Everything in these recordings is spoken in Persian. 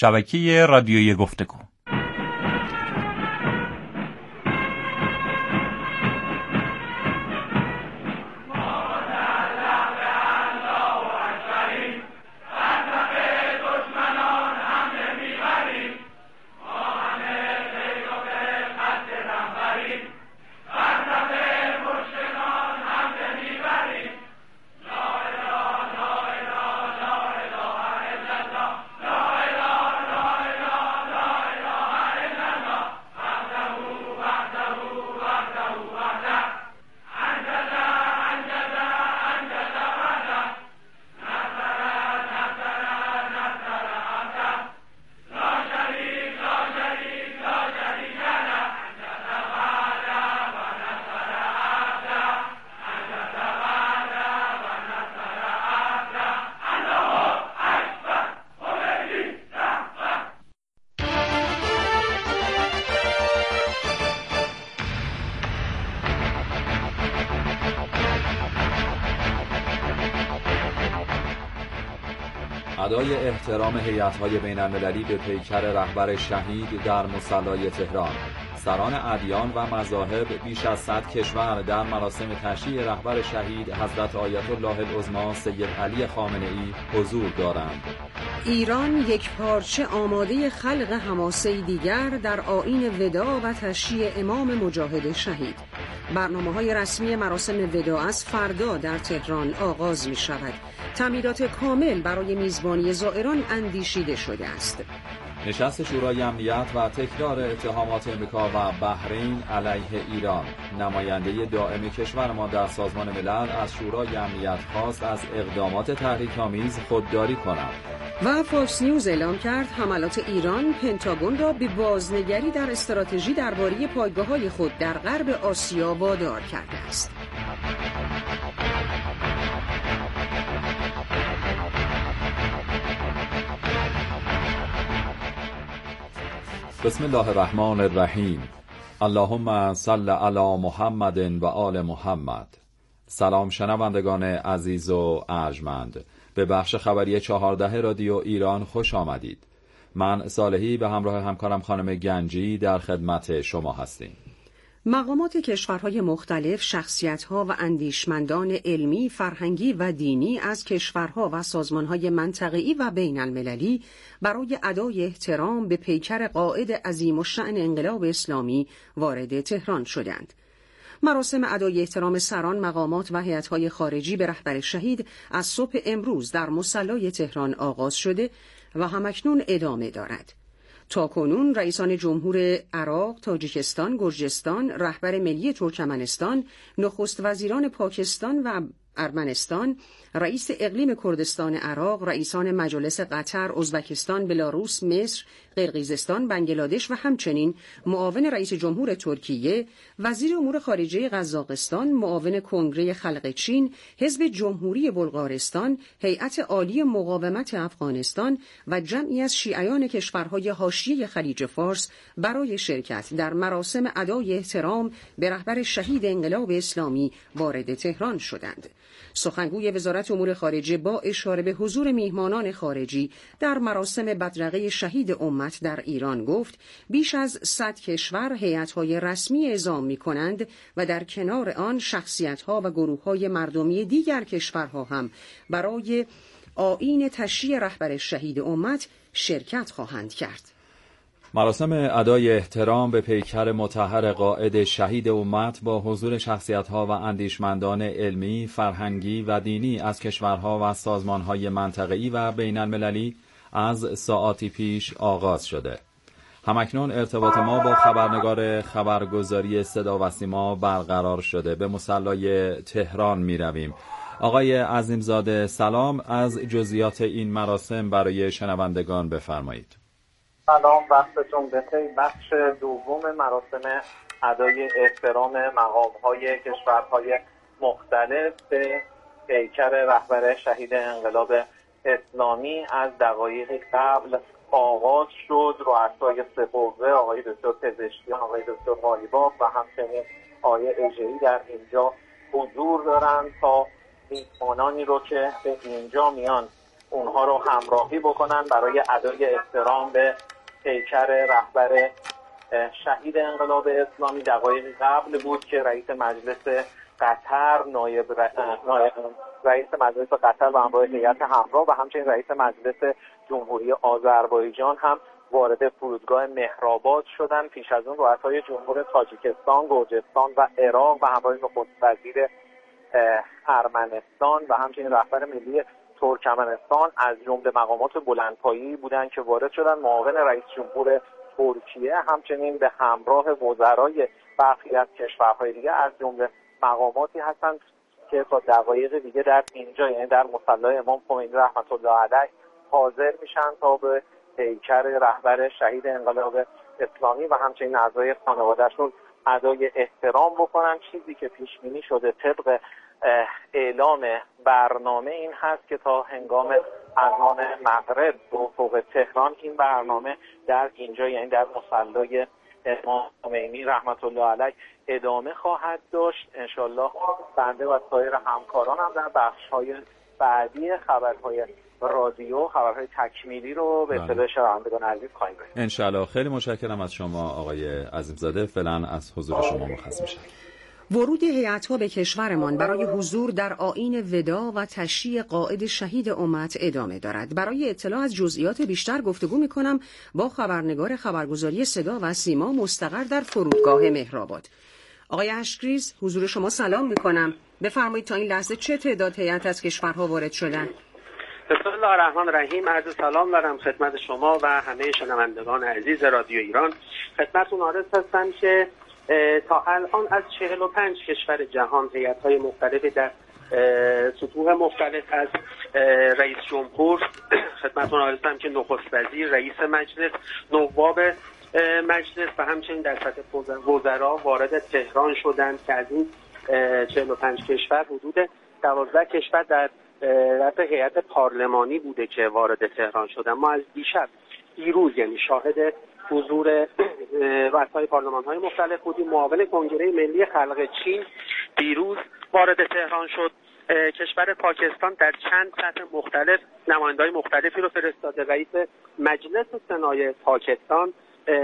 شبکه رادیویی گفتگو. ادای احترام هیئت‌های بین‌المللی به پیکر رهبر شهید در مصلی تهران. سران ادیان و مذاهب بیش از 100 کشور در مراسم تشییع رهبر شهید حضرت آیت الله العظمی سید علی خامنه‌ای حضور دارند. ایران یک پارچه آماده خلق حماسه دیگر در آیین وداع و تشییع امام مجاهد شهید. برنامه‌های رسمی مراسم وداع از فردا در تهران آغاز می شود. تمهیدات کامل برای میزبانی زائران اندیشیده شده است. نشست شورای امنیت و تکرار اتهامات آمریکا و بحرین علیه ایران. نماینده دائم کشور ما در سازمان ملل از شورای امنیت خواست از اقدامات تحریک‌آمیز خودداری کند. و فاکس نیوز اعلام کرد حملات ایران پنتاگون را به بازنگری در استراتژی درباره پایگاه‌های خود در غرب آسیا وادار کرده است. بسم الله الرحمن الرحیم. اللهم صل علی محمد و آل محمد. سلام شنوندگان عزیز و ارجمند، به بخش خبری 14 رادیو ایران خوش آمدید. من صالحی به همراه همکارم خانم گنجی در خدمت شما هستیم. مقامات کشورهای مختلف، شخصیت‌ها و اندیشمندان علمی، فرهنگی و دینی از کشورها و سازمان‌های منطقه‌ای و بین‌المللی برای ادای احترام به پیکر قائد عظیم الشأن انقلاب اسلامی وارد تهران شدند. مراسم ادای احترام سران، مقامات و هیئت‌های خارجی به رهبر شهید از صبح امروز در مصلی تهران آغاز شده و همکنون ادامه دارد. تاکنون رئیسان جمهور عراق، تاجیکستان، گرجستان، رهبر ملی ترکمنستان، نخست وزیران پاکستان و ارمنستان، رئیس اقلیم کردستان عراق، رئیسان مجالس قطر، ازبکستان، بلاروس، مصر، قرقیزستان، بنگلادش و همچنین معاون رئیس جمهور ترکیه، وزیر امور خارجه قزاقستان، معاون کنگره خلق چین، حزب جمهوری بلغارستان، هیئت عالی مقاومت افغانستان و جمعی از شیعیان کشورهای حاشیه خلیج فارس برای شرکت در مراسم ادای احترام به رهبر شهید انقلاب اسلامی وارد تهران شدند. سخنگوی وزارت امور خارجه با اشاره به حضور میهمانان خارجی در مراسم بدرقه شهید امت در ایران گفت بیش از 100 کشور هیئت‌های رسمی اعزام می‌کنند و در کنار آن شخصیت‌ها و گروه‌های مردمی دیگر کشورها هم برای آیین تشییع رهبر شهید امت شرکت خواهند کرد. مراسم ادای احترام به پیکر مطهر قائد شهید امت با حضور شخصیت‌ها و اندیشمندان علمی، فرهنگی و دینی از کشورها و سازمان‌های منطقه‌ای و بین‌المللی از ساعاتی پیش آغاز شده. همکنون ارتباط ما با خبرنگار خبرگزاری صدا و سیما برقرار شده. به مصلی تهران می‌رویم. آقای عظیمزاده سلام، از جزئیات این مراسم برای شنوندگان بفرمایید. سلام، وقتتون بخیر. بخش دوم مراسم ادای احترام مقام‌های کشورهای مختلف به پیکر رهبر شهید انقلاب اسلامی از دقایقی قبل آغاز شد. رؤسای سه قوه آقای دکتر پزشکیان، آقای دکتر غالیباف و همچنین آقای اژه‌ای در اینجا حضور دارند تا میهمانانی رو که به اینجا میان اونها رو همراهی بکنن برای ادای احترام به پیکر رهبر شهید انقلاب اسلامی. دقایقی قبل بود که رئیس مجلس قطر، نایب رئیس مجلس قطر و همراه هیئت همراه و همچنین رئیس مجلس جمهوری آذربایجان هم وارد فرودگاه مهرآباد شدند. پیش از اون رؤسای جمهور تاجیکستان، گرجستان و عراق و همراه نخست وزیر ارمنستان و همچنین رهبر ملی ترکمنستان از جمله مقامات بلندپایه‌ای بودند که وارد شدند. معاون رئیس جمهور ترکیه همچنین به همراه وزرای برخی از کشورهای دیگه از جمله مقاماتی هستند که تا دقایق دیگه در اینجا، یعنی در مصلی امام خمینی رحمت الله علیه حاضر میشن تا به پیکر رهبر شهید انقلاب اسلامی و همچنین اعضای خانواده‌شون ادای احترام بکنن. چیزی که پیش بینی شده طبق اعلام برنامه این هست که تا هنگام اذان مغرب به افق تهران این برنامه در اینجا، یعنی در مصلی امام خمینی رحمت الله علیه ادامه خواهد داشت. انشالله بنده و سایر همکاران هم در بخش‌های بعدی خبرهای رادیو، خبرهای تکمیلی رو به اطلاع شنوندگان عزیز خواهیم رساند. انشالله. خیلی متشکرم از شما آقای عظیمزاده. فعلا از حضور شما مرخص میشم. ورود هیئت‌ها به کشورمان برای حضور در آیین وداع و تشییع قائد شهید امت ادامه دارد. برای اطلاع از جزئیات بیشتر گفتگو می‌کنم با خبرنگار خبرگزاری صدا و سیما مستقر در فرودگاه مهرآباد. آقای اشکریز، حضور شما سلام می‌کنم. بفرمایید تا این لحظه چه تعداد هیئت از کشورها وارد شدند؟ بسم الله الرحمن الرحیم. عرض سلام دارم خدمت شما و همه شنوندگان عزیز رادیو ایران. خدمتتون عرض هستم که تا الان از 45 کشور جهان هیئت‌های مختلفی در سطوح مختلف از رئیس جمهور، خدمتتون عرض هستم که نخست وزیر، رئیس مجلس، نواب مجلس و همچنین در سطح وزرا وارد تهران شدند که از این 45 کشور حدود 12 کشور در هیئت پارلمانی بوده که وارد تهران شدن. ما از دیروز یعنی شاهد حضور رؤسای پارلمان‌های مختلف بودیم. معاون کنگره ملی خلق چین دیروز وارد تهران شد. کشور پاکستان در چند سطح مختلف نماینده‌های مختلفی رو فرستاده. رئیس مجلس سنای پاکستان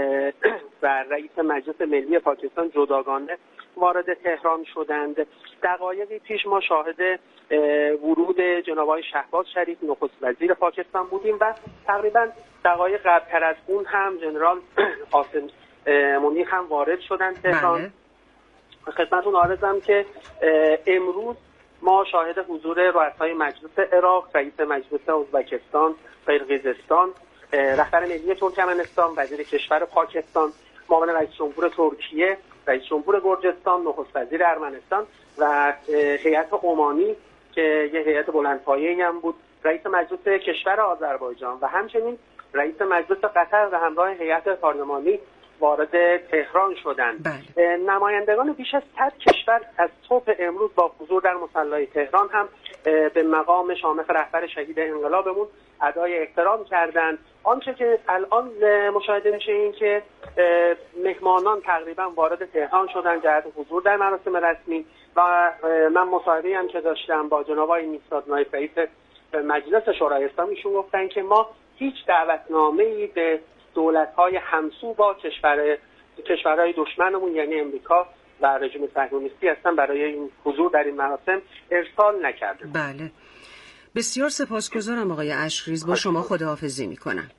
و رئیس مجلس ملی پاکستان جداگانه وارد تهران شدند. دقایقی پیش ما شاهد ورود جناب آقای شهباز شریف نخست وزیر پاکستان بودیم و تقریبا دقایق قبل‌تر از اون هم جنرال قاسم منیخ هم وارد شدند تهران. خدمتتون عرضم که امروز ما شاهد حضور رؤسای مجلس عراق، رئیس مجلس ازبکستان، قرقیزستان، رهبر ملی ترکمنستان، وزیر کشور پاکستان، معاون رئیس جمهور ترکیه، رئیس جمهور گرجستان، نخست وزیر ارمنستان و هیئت عمانی که یه هیئت بلندپایه‌ای هم بود، رئیس مجلس کشور آذربایجان و همچنین رئیس مجلس قطر و همراه هیئت پارلمانی وارد تهران شدند. نمایندگان بیش از 100 کشور از صبح امروز با حضور در مصلی تهران هم به مقام شامخ رهبر شهید انقلابمون ادای احترام کردند. آنچه که الان مشاهده میشه این که مهمانان تقریبا وارد تهران شدن جهت حضور در مراسم رسمی و من مصاحبه‌ای هم که داشتم با جناب آقای میثاق نایب رئیس مجلس شورای اسلامی، ایشون گفتن که ما هیچ دعوتنامه‌ای به دولت‌های همسو با کشورهای دشمنمون یعنی امریکا و رژیم صهیونیستی هستن برای این حضور در این مراسم ارسال نکردیم. بله، بسیار سپاسگزارم آقای اشکریز. با شما خداحافظی میکنم.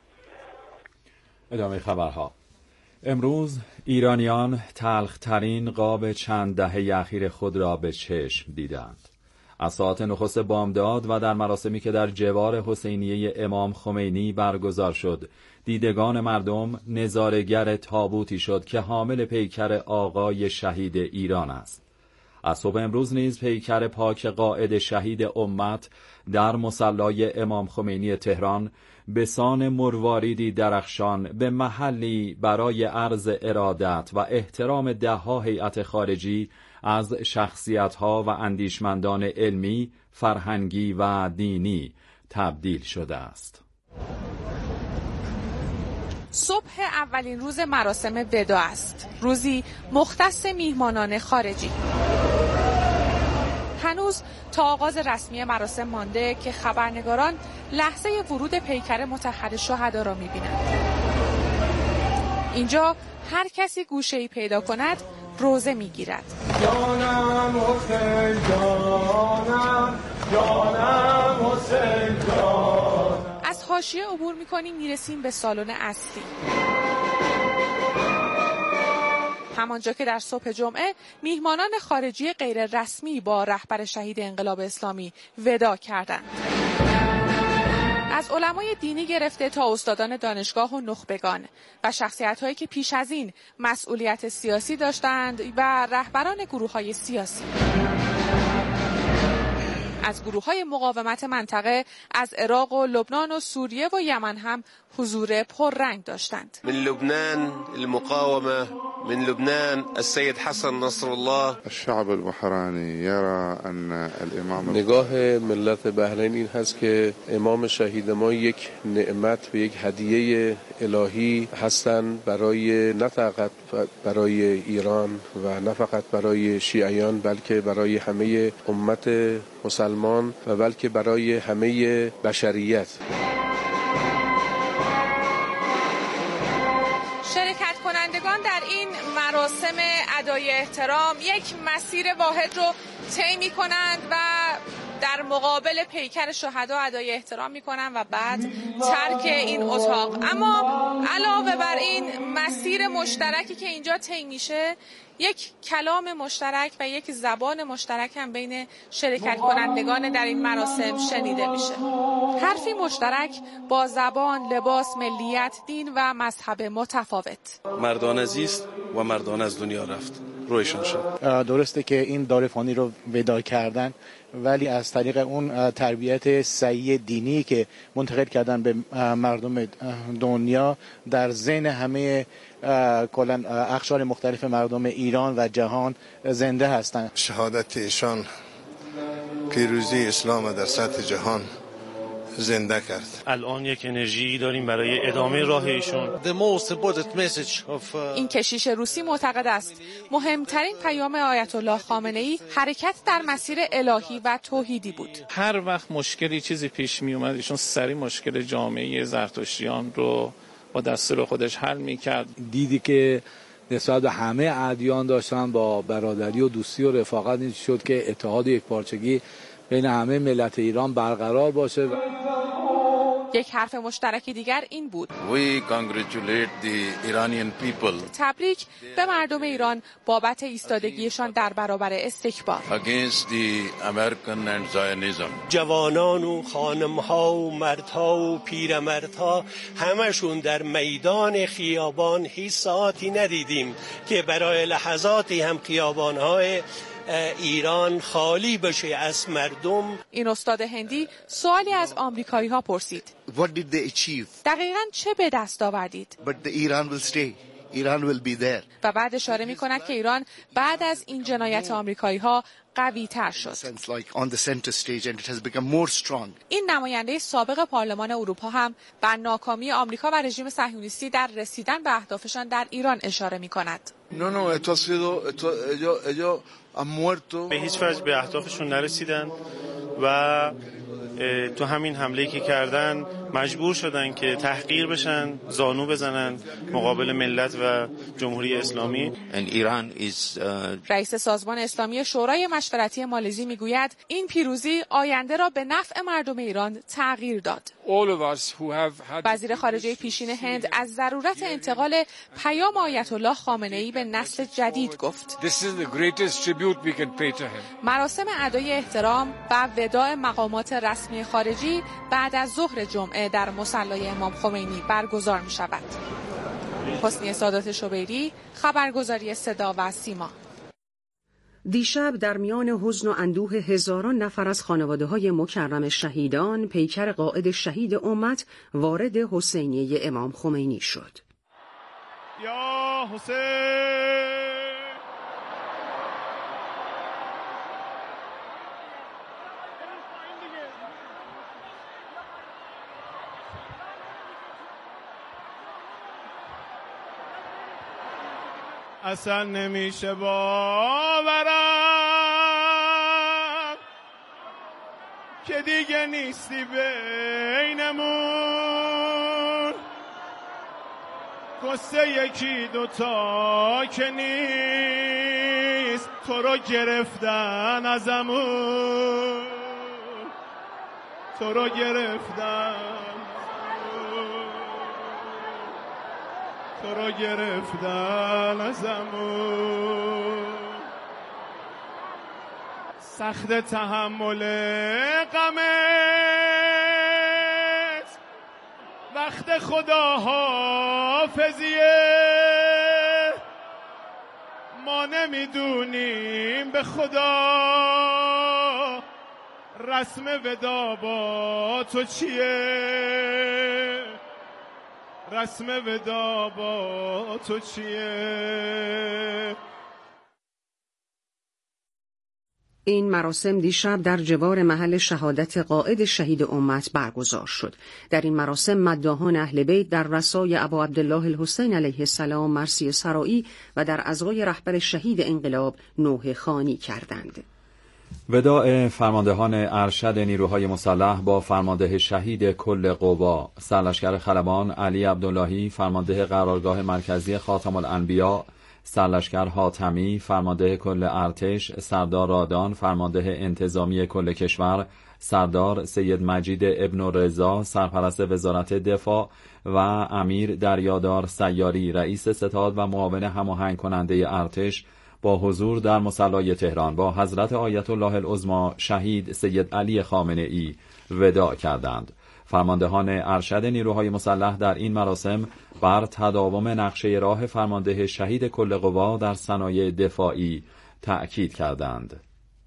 ادامه خبرها. امروز ایرانیان تلخ‌ترین قاب چند دهه اخیر خود را به چشم دیدند. از ساعت نخست بامداد و در مراسمی که در جوار حسینیه امام خمینی برگزار شد، دیدگان مردم نظاره‌گر تابوتی شد که حامل پیکر آقای شهید ایران است. از صبح امروز نیز پیکر پاک قائد شهید امت در مصلی امام خمینی تهران به سان مرواریدی درخشان به محلی برای عرض ارادت و احترام ده‌ها هیئت خارجی از شخصیت‌ها و اندیشمندان علمی، فرهنگی و دینی تبدیل شده است. صبح اولین روز مراسم وداع است. روزی مختص میهمانان خارجی. هنوز هنوز تا آغاز رسمی مراسم مانده که خبرنگاران لحظه ورود پیکر مطهر شهدا را می‌بینند. اینجا هر کسی گوشه‌ای پیدا کند روزه می‌گیرد. جانم حسین جانم، جانم حسین جانم. از حاشیه عبور می‌کنیم میرسیم به سالن اصلی. همانجا که در صبح جمعه میهمانان خارجی غیر رسمی با رهبر شهید انقلاب اسلامی وداع کردند. از علمای دینی گرفته تا استادان دانشگاه و نخبگان و شخصیت‌هایی که پیش از این مسئولیت سیاسی داشتند و رهبران گروه‌های سیاسی. از گروه‌های مقاومت منطقه از عراق و لبنان و سوریه و یمن هم حضور پررنگ داشتند. من لبنان المقاومه، من لبنان السيد حسن نصر الله. الشعب البحرینی یرى ان الامام. نگاه ملت بحرین این هست که امام شهید ما یک نعمت و یک هدیه الهی هستند برای نه فقط برای ایران و نه فقط برای شیعیان، بلکه برای همه امت مسلمان و بلکه برای همه بشریت. شرکت کنندگان در این مراسم ادای احترام یک مسیر واحد رو طی می‌کنند و در مقابل پیکر شهدا ادای احترام می‌کنند و بعد ترک این اتاق. اما علاوه بر این مسیر مشترکی که اینجا طی میشه، یک کلام مشترک و یک زبان مشترک هم بین شرکت کنندگان در این مراسم شنیده میشه. حرفی مشترک با زبان، لباس، ملیت، دین و مذهب متفاوت. مردان عزیز و مردان از دنیا رفت، رویشان شد. درسته که این دار فانی رو وداع کردن، ولی از طریق اون تربیت صحیح دینی که منتقل کردن به مردم دنیا در ذهن همه کلا اقشار مختلف مردم ایران و جهان زنده هستند. شهادت ایشان پیروزی اسلام در سطح جهان زنده کرد. الان یک انرژی داریم برای ادامه راه ایشون. این کشیش روسی معتقد است مهمترین پیام آیت الله خامنه‌ای حرکت در مسیر الهی و توحیدی بود. هر وقت مشکلی چیزی پیش می اومد ایشون سریع مشکل جامعه زرتشتیان رو با دستور خودش حل میکرد. دیدی که نسبت به همه ادیان داشتن با برادری و دوستی و رفاقت این شد که اتحاد و یکپارچگی بین همه ملت ایران برقرار باشه. یک حرف مشترکی دیگر این بود: We congratulate the Iranian people. تبریک به مردم ایران بابت ایستادگیشان در برابر استکبار. Against the American and Zionism. جوانان و خانم‌ها و مردها و پیرمردها همشون در میدان خیابان، هیچ ساعتی ندیدیم که برای لحظاتی هم خیابان‌های ایران خالی بشه از مردم. این استاد هندی سوالی از آمریکایی‌ها پرسید: What did they achieve? دقیقاً چه به دست آوردید؟ But the Iran will stay. Iran will be there. و بعد اشاره می‌کند که ایران بعد از این جنایت آمریکایی‌ها قوی‌تر شد. این نماینده سابق پارلمان اروپا هم به ناکامی آمریکا و رژیم صهیونیستی در رسیدن به اهدافشان در ایران اشاره می‌کند. به هیچ وجه به اهدافشون نرسیدن و تو همین حمله‌ای که کردن مجبور شدن که تحقیر بشن، زانو بزنن مقابل ملت و جمهوری اسلامی. رئیس سازمان اسلامی شورای مشورتی مالزی میگوید این پیروزی آینده را به نفع مردم ایران تغییر داد. وزیر خارجه پیشین هند از ضرورت انتقال پیام آیت الله خامنه‌ای به نسل جدید گفت. مراسم ادای احترام و وداع مقامات رسمی خارجی بعد از ظهر جمعه در مصلی امام خمینی برگزار می شود. حسنی سادات شبیری، خبرگزاری صدا و سیما. دیشب در میان حزن و اندوه هزاران نفر از خانواده‌های مکرم شهیدان، پیکر قائد شهید امت وارد حسینیه امام خمینی شد. یا حسین! اصلا نمیشه باورم که دیگه نیستی بینمون، قصه یکی دوتا که نیست، تو رو گرفتن ازمون، تو رو گرفتن، تو رو گرفتن ازمون. سخت تحمل غمت وقت خدا حافظیه، ما نمیدونیم به خدا رسم ودا با تو چیه، رسم ودا با تو چیه. این مراسم دیشب در جوار محل شهادت قائد شهید امت برگزار شد. در این مراسم مداحان اهل بیت در رسای ابا عبدالله الحسین علیه السلام مرثیه سرایی و در عزای رهبر شهید انقلاب نوحه خوانی کردند. وداع فرماندهان ارشد نیروهای مسلح با فرمانده شهید کل قوا سرلشکر خلبان علی عبداللهی، فرمانده قرارگاه مرکزی خاتم الانبیا سرلشکر حاتمی، فرمانده کل ارتش سردار رادان، فرمانده انتظامی کل کشور سردار سید مجید ابن رضا سرپرست وزارت دفاع و امیر دریادار سیاری رئیس ستاد و معاون هماهنگ کننده ارتش با حضور در مصلی تهران با حضرت آیت الله العظمی شهید سید علی خامنه‌ای وداع کردند. فرماندهان ارشد نیروهای مسلح در این مراسم بر تداوم نقشه راه فرمانده شهید کل قوا در صنایع دفاعی تأکید کردند.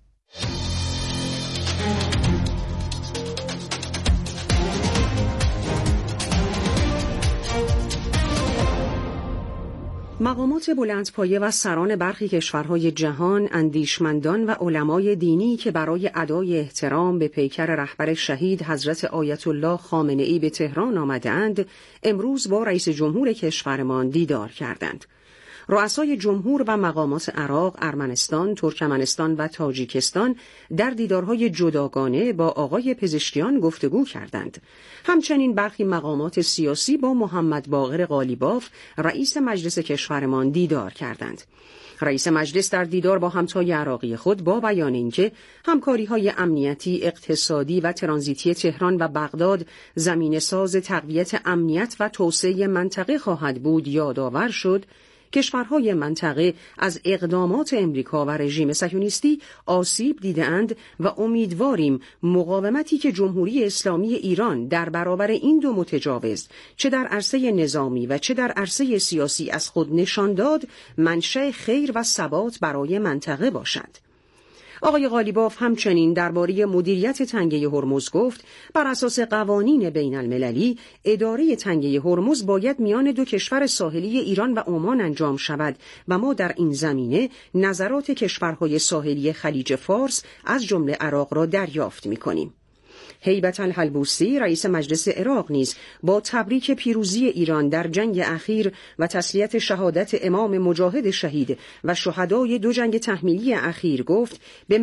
مقامات بلندپایه و سران برخی کشورهای جهان، اندیشمندان و علمای دینی که برای ادای احترام به پیکر رهبر شهید حضرت آیت الله خامنه‌ای به تهران آمدند، امروز با رئیس جمهور کشورمان دیدار کردند. رؤسای جمهور و مقامات عراق، ارمنستان، ترکمنستان و تاجیکستان در دیدارهای جداگانه با آقای پزشکیان گفتگو کردند. همچنین برخی مقامات سیاسی با محمد باقر قالیباف، رئیس مجلس کشورمان دیدار کردند. رئیس مجلس در دیدار با همتای عراقی خود با بیان اینکه همکاری‌های امنیتی، اقتصادی و ترانزیتی تهران و بغداد زمینه‌ساز تقویت امنیت و توسعه منطقه خواهد بود یادآور شد کشورهای منطقه از اقدامات امریکا و رژیم صهیونیستی آسیب دیده‌اند و امیدواریم مقاومتی که جمهوری اسلامی ایران در برابر این دو متجاوز چه در عرصه نظامی و چه در عرصه سیاسی از خود نشان داد منشأ خیر و ثبات برای منطقه باشد. آقای قالیباف همچنین درباره مدیریت تنگه هرمز گفت بر اساس قوانین بین المللی اداره تنگه هرمز باید میان دو کشور ساحلی ایران و عمان انجام شود و ما در این زمینه نظرات کشورهای ساحلی خلیج فارس از جمله عراق را دریافت می‌کنیم. هیبت الحلبوسی رئیس مجلس عراق نیز با تبریک پیروزی ایران در جنگ اخیر و تسلیت شهادت امام مجاهد شهید و شهدای دو جنگ تحمیلی اخیر گفت به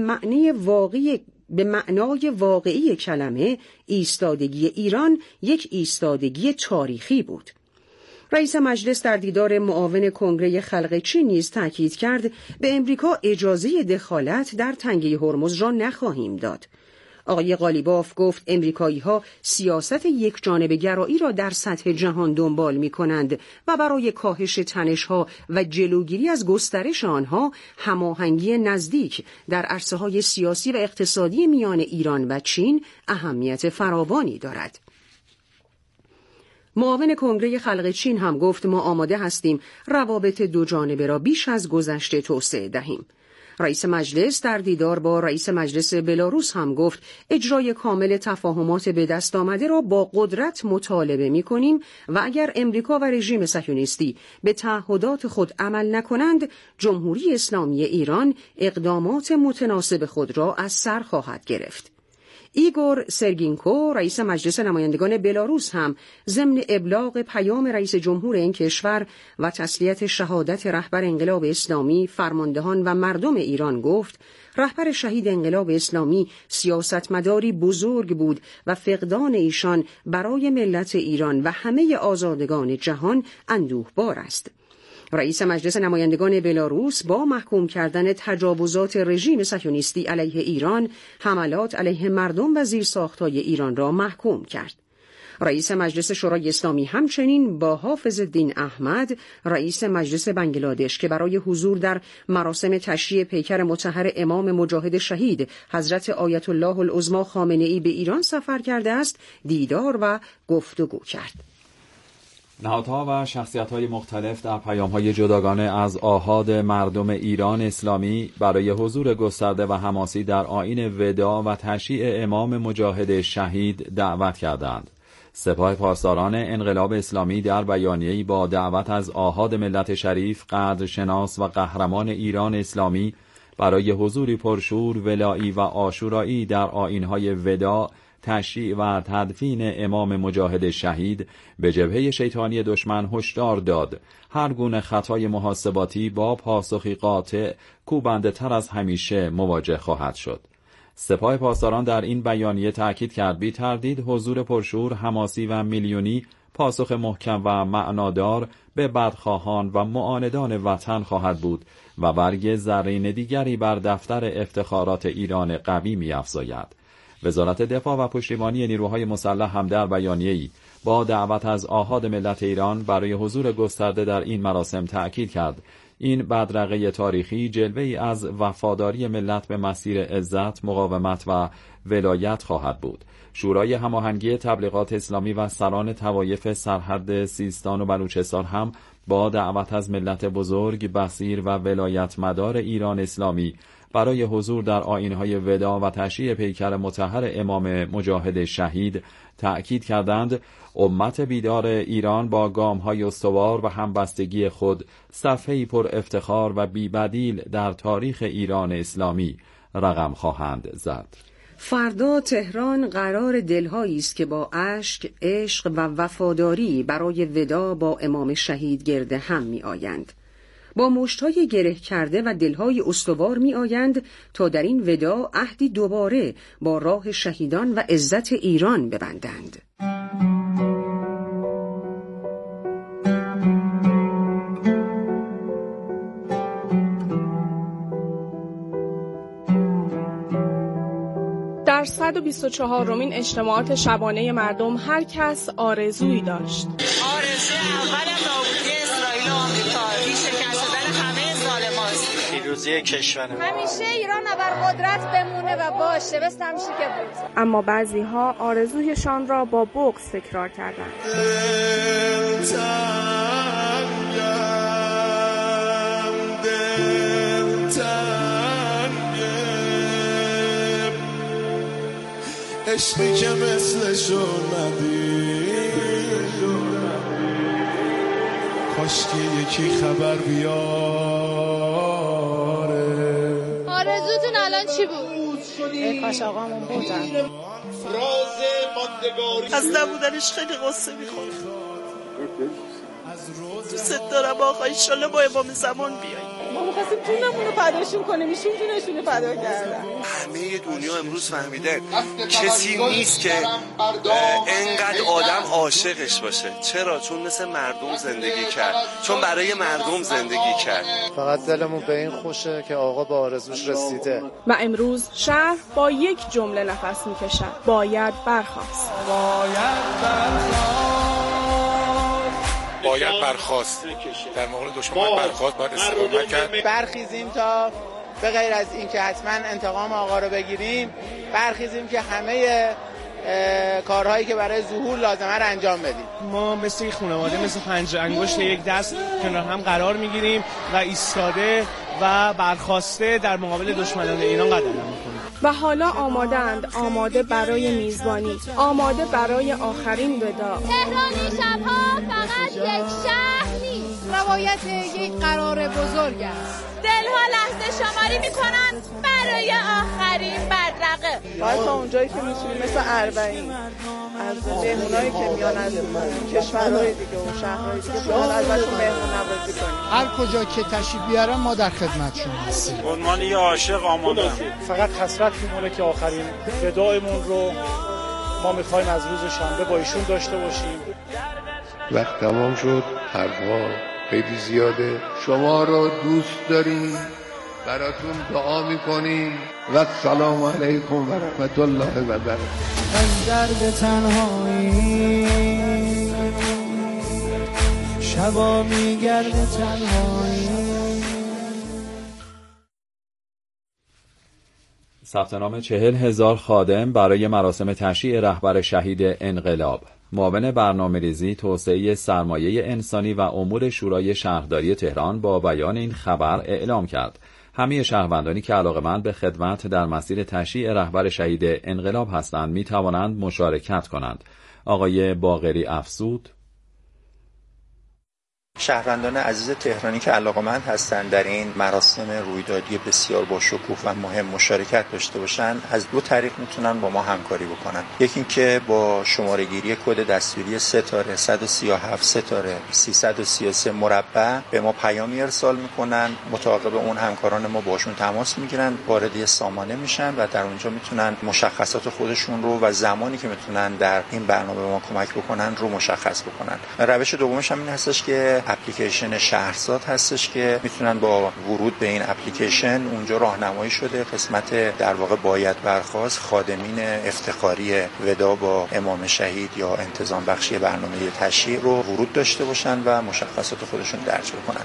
معنای واقعی کلمه ایستادگی ایران یک ایستادگی تاریخی بود. رئیس مجلس در دیدار معاون کنگره خلق چین نیز تاکید کرد به امریکا اجازه دخالت در تنگه هرمز را نخواهیم داد. آقای قالیباف گفت امریکایی‌ها سیاست یکجانبه گرایی را در سطح جهان دنبال می‌کنند و برای کاهش تنش‌ها و جلوگیری از گسترش آنها هماهنگی نزدیک در عرصه‌های سیاسی و اقتصادی میان ایران و چین اهمیت فراوانی دارد. معاون کنگره خلق چین هم گفت ما آماده هستیم روابط دو جانبه را بیش از گذشته توسعه دهیم. رئیس مجلس در دیدار با رئیس مجلس بلاروس هم گفت اجرای کامل تفاهمات به دست آمده را با قدرت مطالبه می‌کنیم و اگر امریکا و رژیم صهیونیستی به تعهدات خود عمل نکنند جمهوری اسلامی ایران اقدامات متناسب خود را از سر خواهد گرفت. ایگور سرگینکو رئیس مجلس نمایندگان بلاروس هم ضمن ابلاغ پیام رئیس جمهور این کشور و تسلیت شهادت رهبر انقلاب اسلامی، فرماندهان و مردم ایران گفت رهبر شهید انقلاب اسلامی سیاستمداری بزرگ بود و فقدان ایشان برای ملت ایران و همه آزادگان جهان اندوهبار است. رئیس مجلس نمایندگان بلاروس با محکوم کردن تجاوزات رژیم صهیونیستی علیه ایران، حملات علیه مردم و زیرساخت‌های ایران را محکوم کرد. رئیس مجلس شورای اسلامی همچنین با حافظ الدین احمد رئیس مجلس بنگلادش که برای حضور در مراسم تشییع پیکر مطهر امام مجاهد شهید حضرت آیت الله العظمی خامنه‌ای به ایران سفر کرده است، دیدار و گفتگو کرد. نهادها و شخصیت‌های مختلف در پیام‌های جداگانه از آحاد مردم ایران اسلامی برای حضور گسترده و حماسی در آیین وداع و تشییع امام مجاهد شهید دعوت کردند. سپاه پاسداران انقلاب اسلامی در بیانیه‌ای با دعوت از آحاد ملت شریف، قدرشناس و قهرمان ایران اسلامی برای حضوری پرشور، ولایی و عاشورایی در آیین‌های وداع، تشییع و تدفین امام مجاهد شهید به جبهه شیطانی دشمن هشدار داد هر گونه خطای محاسباتی با پاسخی قاطع کوبنده تر از همیشه مواجه خواهد شد. سپاه پاسداران در این بیانیه تأکید کرد بی تردید حضور پرشور، حماسی و میلیونی پاسخ محکم و معنادار به بدخواهان و معاندان وطن خواهد بود و برگ زرین دیگری بر دفتر افتخارات ایران قوی می‌افزاید. وزارت دفاع و پشتیبانی نیروهای مسلح هم در بیانیه‌ای با دعوت از آحاد ملت ایران برای حضور گسترده در این مراسم تأکید کرد این بدرقه تاریخی جلوه‌ای از وفاداری ملت به مسیر عزت، مقاومت و ولایت خواهد بود. شورای هماهنگی تبلیغات اسلامی و سران طوایف سرحد سیستان و بلوچستان هم با دعوت از ملت بزرگ، بصیر و ولایت مدار ایران اسلامی برای حضور در آیین‌های وداع و تشییع پیکر مطهر امام مجاهد شهید تأکید کردند امت بیدار ایران با گام‌های استوار و همبستگی خود صفحه‌ای پر افتخار و بی‌بدیل در تاریخ ایران اسلامی رقم خواهند زد. فردا تهران قرار دلهایی است که با اشک، عشق و وفاداری برای وداع با امام شهید گرد هم می آیند. با مشت‌های گره کرده و دلهای استوار می آیند تا در این وداع عهدی دوباره با راه شهیدان و عزت ایران ببندند. در 124مین اجتماعات شبانه مردم هر کس آرزویی داشت. آرزوی اول نابودی اسرائیل و آمریکا، شکست شدن همه ظالماست، پیروزی کشور. همیشه ایران ابرقدرت بمونه و باشه بس همیشه که بود. اما بعضی‌ها آرزویشان را با بغض تکرار کردند. عشقی که مثلشو ندید، کاش که یکی خبر بیاره. آرزوتون الان چی بود؟ ای کاش آقامون بودن. از نبودنش خیلی قصه میخورم. دوست دارم آقا، ایشالله با امام زمان بیایی. ما می‌خواستیم جونمون رو فداشون کنیم، ایشون جونشون رو فدا کردن. همه دنیا امروز فهمیده کسی نیست که انقدر آدم عاشقش باشه. چرا؟ چون مثل مردم زندگی کرد، چون برای مردم زندگی کرد. فقط دلمون به این خوشه که آقا به آرزوش رسیده. و امروز شهر با یک جمله نفس می‌کشد: باید برخاست. باید برخاست. در مقابل دشمن برخاست، باید استقامت کرد. برخیزیم تا به غیر از این که حتما انتقام آقا رو بگیریم، برخیزیم که همه کارهایی که برای ظهور لازمه رو انجام بدیم. ما مثل یک خانواده، مثل پنجه انگشت یک دست کنار هم قرار میگیریم و ایستاده و برخاسته در مقابل دشمنان ایران قدم میکنیم. و حالا آماده‌اند، آماده برای میزبانی، آماده برای آخرین وداع. تهرانی شبها فقط یک شهر نیست، روایت یک قرار بزرگ است. دلها لحظه شماری میکنن برای آخرین بدرقه. باید تا اونجایی که میتونیم مثل اربعین از مهمونایی که میان از کشورهای دیگه و شهرهای دیگه بیان ازشون مهمون نوازی کنیم. هر کجا که تشریف بیارن ما در خدمتشون هستیم. عنوان یه عاشق آمادم. فقط حسرت میمونه که آخرین وداعمون رو ما میخوایم از روز شنبه با ایشون داشته باشیم. وقت تمام شد، حرفا خیلی زیاده. شما رو دوست داریم، براتون دعا میکنیم و السلام علیکم و رحمت الله و برکاته. از درد تنهایی شبا میگرده تنهایی. ثبت نام 40,000 خادم برای مراسم تشییع رهبر شهید انقلاب. معاون برنامه‌ریزی توسعه سرمایه انسانی و امور شورای شهرداری تهران با بیان این خبر اعلام کرد همه شهروندانی که علاقه‌مند به خدمت در مسیر تشییع رهبر شهید انقلاب هستند می‌توانند مشارکت کنند. آقای باقری افزود: شهروندان عزیز تهرانی که علاقه‌مند هستند در این مراسم رویدادی بسیار با شکوه و مهم مشارکت داشته باشند از دو طریق میتونن با ما همکاری بکنن. یکی اینکه با شماره گیری کد دستوری 137-137-333 مربع به ما پیامی ارسال میکنن. مطابق اون همکاران ما باشون تماس میگیرن، وارد یه سامانه میشن و در اونجا میتونن مشخصات خودشون رو و زمانی که میتونن در این برنامه به ما کمک بکنن رو مشخص بکنن. روش دومش هم این هستش که اپلیکیشن شهرزاد هستش که میتونن با ورود به این اپلیکیشن، اونجا راهنمایی شده قسمت در واقع باید برخاست خادمین افتخاری ودا با امام شهید یا انتظام بخشی برنامه تشییع رو ورود داشته باشن و مشخصات خودشون درج بکنن.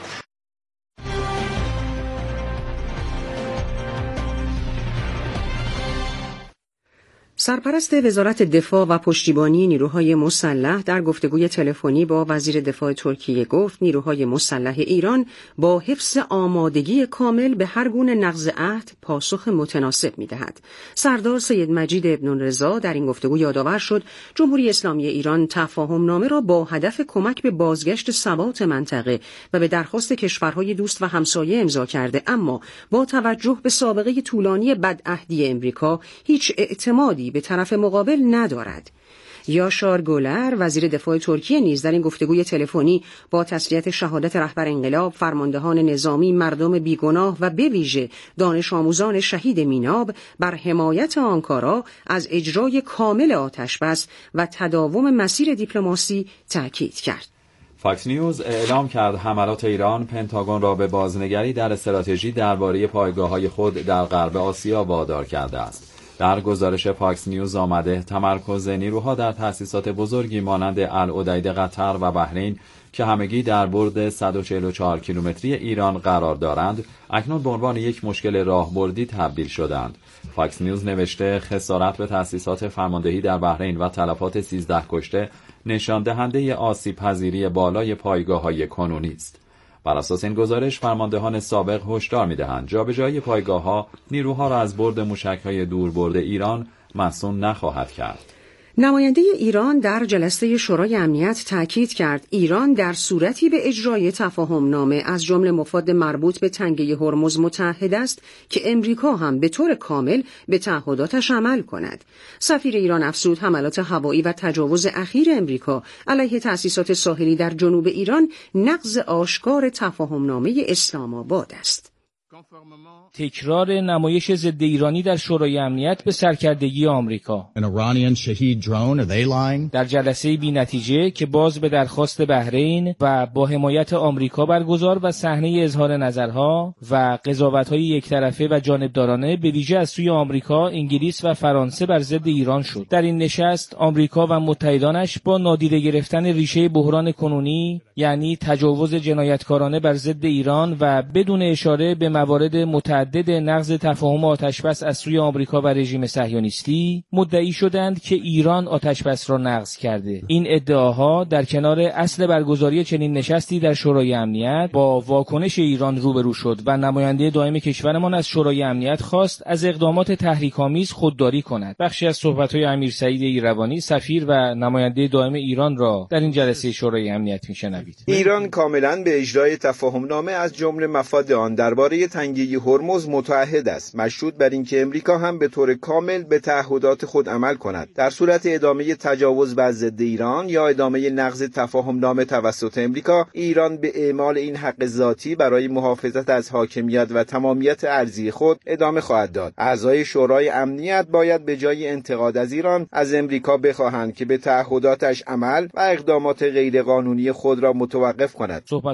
سرپرست وزارت دفاع و پشتیبانی نیروهای مسلح در گفتگوی تلفنی با وزیر دفاع ترکیه گفت نیروهای مسلح ایران با حفظ آمادگی کامل به هر گونه نقض عهد پاسخ متناسب می‌دهد. سردار سید مجید ابن رضا در این گفتگو یادآور شد جمهوری اسلامی ایران تفاهم نامه را با هدف کمک به بازگشت ثبات منطقه و به درخواست کشورهای دوست و همسایه امضا کرده، اما با توجه به سابقه طولانی بدعهدی امریکا هیچ اعتمادی به طرف مقابل ندارد. یاشار گولر وزیر دفاع ترکیه نیز در این گفتگوی تلفنی با تسلیت شهادت رهبر انقلاب، فرماندهان نظامی، مردم بیگناه و به ویژه دانش آموزان شهید میناب بر حمایت آنکارا از اجرای کامل آتشبس و تداوم مسیر دیپلماسی تاکید کرد. فاکس نیوز اعلام کرد حملات ایران پنتاگون را به بازنگری در استراتژی درباره پایگاه‌های خود در غرب آسیا وادار کرده است. در گزارش فاکس نیوز آمده تمرکز نیروها در تأسیسات بزرگی مانند العدید قطر و بحرین که همگی در برد 144 کیلومتری ایران قرار دارند اکنون به عنوان یک مشکل راهبردی تبدیل شدند. فاکس نیوز نوشته خسارت به تأسیسات فرماندهی در بحرین و تلفات 13 کشته نشان دهنده آسیب پذیری بالای پایگاه‌های کنونی است. بر اساس این گزارش فرماندهان سابق هشدار می‌دهند جابجایی پایگاه‌ها نیروها را از برد موشک‌های دوربرد ایران مصون نخواهد کرد. نماینده ایران در جلسه شورای امنیت تاکید کرد ایران در صورتی به اجرای تفاهم نامه از جمله مفاد مربوط به تنگه هرمز متعهد است که امریکا هم به طور کامل به تعهداتش عمل کند. سفیر ایران افزود حملات هوایی و تجاوز اخیر امریکا علیه تأسیسات ساحلی در جنوب ایران نقض آشکار تفاهم نامه اسلام آباد است. تکرار نمایش ضد ایرانی در شورای امنیت به سرکردگی آمریکا. در جلسه بی نتیجه که باز به درخواست بحرین و با حمایت آمریکا برگزار و صحنه اظهار نظرها و قضاوت‌های یک طرفه و جانبدارانه به ویژه از سوی آمریکا، انگلیس و فرانسه بر ضد ایران شد. در این نشست آمریکا و متحدانش با نادیده گرفتن ریشه بحران کنونی یعنی تجاوز جنایتکارانه بر ضد ایران و بدون اشاره به موارد متعدد نقض تفاهم آتشبس از سوی آمریکا و رژیم صهیونیستی مدعی شدند که ایران آتشبس را نقض کرده. این ادعاها در کنار اصل برگزاری چنین نشستی در شورای امنیت با واکنش ایران روبرو شد و نماینده دائم کشورمان از شورای امنیت خواست از اقدامات تحریک‌آمیز خودداری کند. بخشی از صحبت‌های امیر سعید ایروانی سفیر و نماینده دائم ایران را در این جلسه شورای امنیت می‌شنوید. ایران کاملاً به اجرای تفاهم‌نامه از جمله مفاد آن درباره تنگی هرمز متعهد است، مشروط بر اینکه امریکا هم به طور کامل به تعهدات خود عمل کند. در صورت ادامه تجاوز بر ضد ایران یا ادامه نقض تفاهم‌نامه توسط امریکا، ایران به اعمال این حق ذاتی برای محافظت از حاکمیت و تمامیت ارضی خود ادامه خواهد داد. اعضای شورای امنیت باید به جای انتقاد از ایران از امریکا بخواهند که به تعهداتش عمل و اقدامات غیرقانونی خود را متوقف کند.